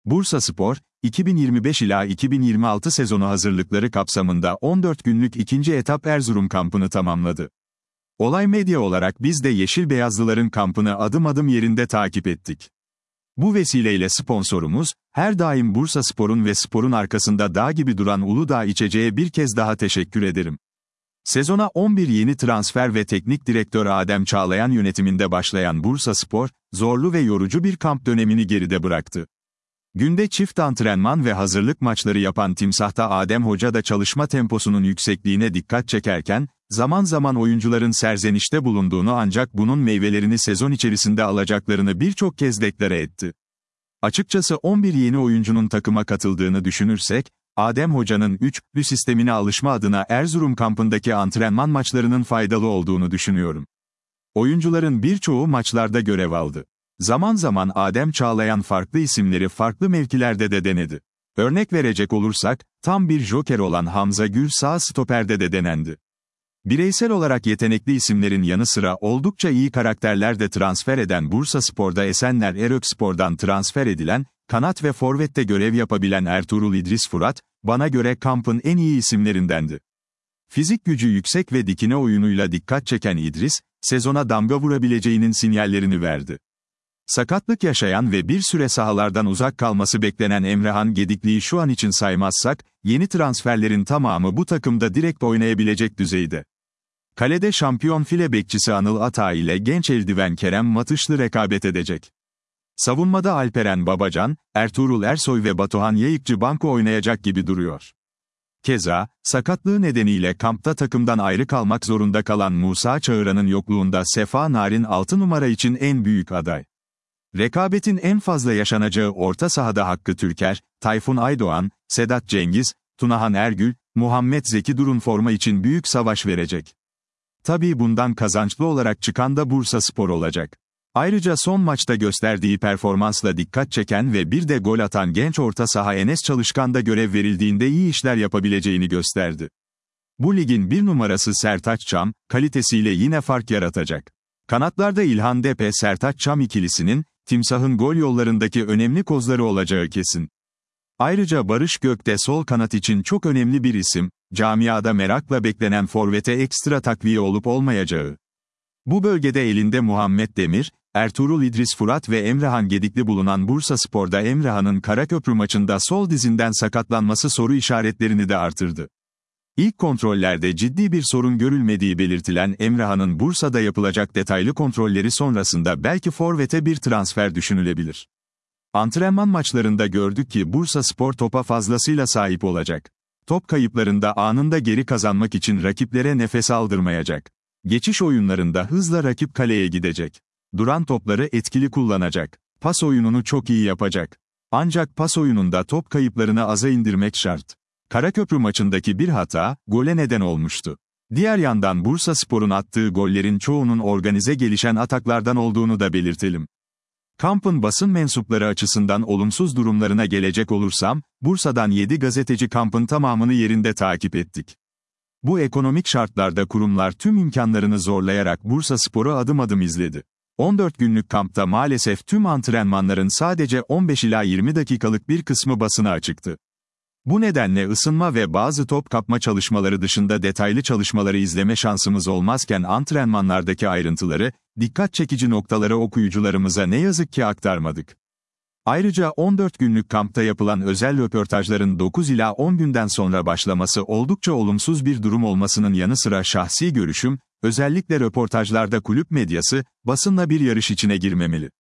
Bursaspor, 2025 ila 2026 sezonu hazırlıkları kapsamında 14 günlük ikinci etap Erzurum kampını tamamladı. Olay Medya olarak biz de Yeşil Beyazlıların kampını adım adım yerinde takip ettik. Bu vesileyle sponsorumuz, her daim Bursaspor'un ve sporun arkasında dağ gibi duran Uludağ İçeceğe bir kez daha teşekkür ederim. Sezona 11 yeni transfer ve teknik direktör Adem Çağlayan yönetiminde başlayan Bursaspor, zorlu ve yorucu bir kamp dönemini geride bıraktı. Günde çift antrenman ve hazırlık maçları yapan Timsah'ta Adem Hoca da çalışma temposunun yüksekliğine dikkat çekerken, zaman zaman oyuncuların serzenişte bulunduğunu ancak bunun meyvelerini sezon içerisinde alacaklarını birçok kez deklare etti. Açıkçası 11 yeni oyuncunun takıma katıldığını düşünürsek, Adem Hoca'nın 3'lü sistemine alışma adına Erzurum kampındaki antrenman maçlarının faydalı olduğunu düşünüyorum. Oyuncuların birçoğu maçlarda görev aldı. Zaman zaman Adem Çağlayan farklı isimleri farklı mevkilerde de denedi. Örnek verecek olursak, tam bir joker olan Hamza Gül sağ stoperde de denendi. Bireysel olarak yetenekli isimlerin yanı sıra oldukça iyi karakterler de transfer eden Bursaspor'da Esenler Erökspor'dan transfer edilen, kanat ve forvette görev yapabilen Ertuğrul İdris Fırat, bana göre kampın en iyi isimlerindendi. Fizik gücü yüksek ve dikine oyunuyla dikkat çeken İdris, sezona damga vurabileceğinin sinyallerini verdi. Sakatlık yaşayan ve bir süre sahalardan uzak kalması beklenen Emrehan Gedikli'yi şu an için saymazsak, yeni transferlerin tamamı bu takımda direkt oynayabilecek düzeyde. Kalede şampiyon file bekçisi Anıl Atay ile genç eldiven Kerem Matışlı rekabet edecek. Savunmada Alperen Babacan, Ertuğrul Ersoy ve Batuhan Yayıkçı banko oynayacak gibi duruyor. Keza, sakatlığı nedeniyle kampta takımdan ayrı kalmak zorunda kalan Musa Çağıran'ın yokluğunda Sefa Narin 6 numara için en büyük aday. Rekabetin en fazla yaşanacağı orta sahada Hakkı Türker, Tayfun Aydoğan, Sedat Cengiz, Tunahan Ergül, Muhammed Zeki Durun forma için büyük savaş verecek. Tabii bundan kazançlı olarak çıkan da Bursaspor olacak. Ayrıca son maçta gösterdiği performansla dikkat çeken ve bir de gol atan genç orta saha Enes Çalışkan da görev verildiğinde iyi işler yapabileceğini gösterdi. Bu ligin bir numarası Sertaç Çam, kalitesiyle yine fark yaratacak. Kanatlarda İlhan Depe Sertaç Çam ikilisinin, Timsah'ın gol yollarındaki önemli kozları olacağı kesin. Ayrıca Barış Gök de sol kanat için çok önemli bir isim, camiada merakla beklenen forvete ekstra takviye olup olmayacağı. Bu bölgede elinde Muhammed Demir, Ertuğrul İdris Fırat ve Emrehan Gedikli bulunan Bursaspor'da Emrehan'ın Karaköprü maçında sol dizinden sakatlanması soru işaretlerini de artırdı. İlk kontrollerde ciddi bir sorun görülmediği belirtilen Emrehan'ın Bursa'da yapılacak detaylı kontrolleri sonrasında belki forvete bir transfer düşünülebilir. Antrenman maçlarında gördük ki Bursaspor topa fazlasıyla sahip olacak. Top kayıplarında anında geri kazanmak için rakiplere nefes aldırmayacak. Geçiş oyunlarında hızla rakip kaleye gidecek. Duran topları etkili kullanacak. Pas oyununu çok iyi yapacak. Ancak pas oyununda top kayıplarını aza indirmek şart. Karaköprü maçındaki bir hata, gole neden olmuştu. Diğer yandan Bursaspor'un attığı gollerin çoğunun organize gelişen ataklardan olduğunu da belirtelim. Kampın basın mensupları açısından olumsuz durumlarına gelecek olursam, Bursa'dan 7 gazeteci kampın tamamını yerinde takip ettik. Bu ekonomik şartlarda kurumlar tüm imkanlarını zorlayarak Bursaspor'u adım adım izledi. 14 günlük kampta maalesef tüm antrenmanların sadece 15 ila 20 dakikalık bir kısmı basına açıktı. Bu nedenle ısınma ve bazı top kapma çalışmaları dışında detaylı çalışmaları izleme şansımız olmazken antrenmanlardaki ayrıntıları, dikkat çekici noktaları okuyucularımıza ne yazık ki aktarmadık. Ayrıca 14 günlük kampta yapılan özel röportajların 9 ila 10 günden sonra başlaması oldukça olumsuz bir durum olmasının yanı sıra şahsi görüşüm, özellikle röportajlarda kulüp medyası, basınla bir yarış içine girmemeli.